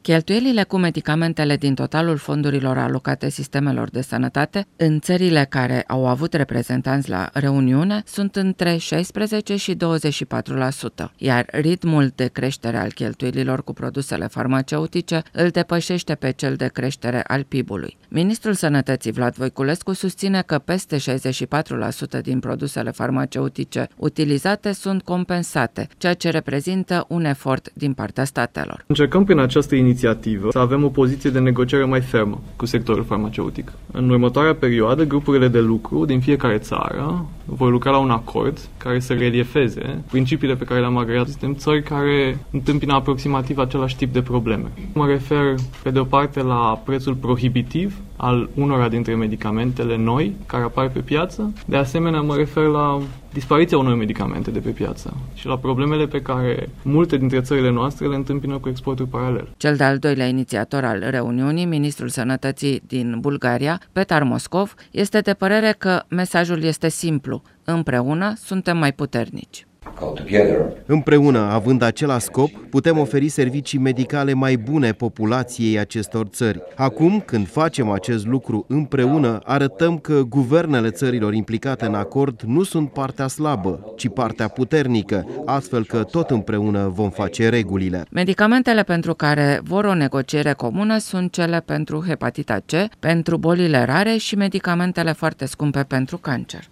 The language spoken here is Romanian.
Cheltuielile cu medicamentele din totalul fondurilor alocate sistemelor de sănătate în țările care au avut reprezentanți la reuniune sunt între 16 și 24%, iar ritmul de creștere al cheltuielilor cu produsele farmaceutice îl depășește pe cel de creștere al PIB-ului. Ministrul Sănătății Vlad Voiculescu susține că peste 64% din produsele farmaceutice utilizate sunt compensate, ceea ce reprezintă un efort din partea statelor. Încercăm prin această inițiativă să avem o poziție de negociere mai fermă cu sectorul farmaceutic. În următoarea perioadă, grupurile de lucru din fiecare țară vor lucra la un acord care să reliefeze principiile pe care le-am agreat. Suntem țări care întâmpină aproximativ același tip de probleme. Mă refer, pe de o parte, la prețul prohibitiv al unora dintre medicamentele noi care apar pe piață. De asemenea, mă refer la dispariția unor medicamente de pe piață și la problemele pe care multe dintre țările noastre le întâmpină cu exportul paralel. Cel de-al doilea inițiator al reuniunii, ministrul Sănătății din Bulgaria, Petar Moscov, este de părere că mesajul este simplu: împreună suntem mai puternici. Împreună, având același scop, putem oferi servicii medicale mai bune populației acestor țări. Acum, când facem acest lucru împreună, arătăm că guvernele țărilor implicate în acord nu sunt partea slabă, ci partea puternică, astfel că tot împreună vom face regulile. Medicamentele pentru care vor o negociere comună sunt cele pentru hepatita C, pentru bolile rare și medicamentele foarte scumpe pentru cancer.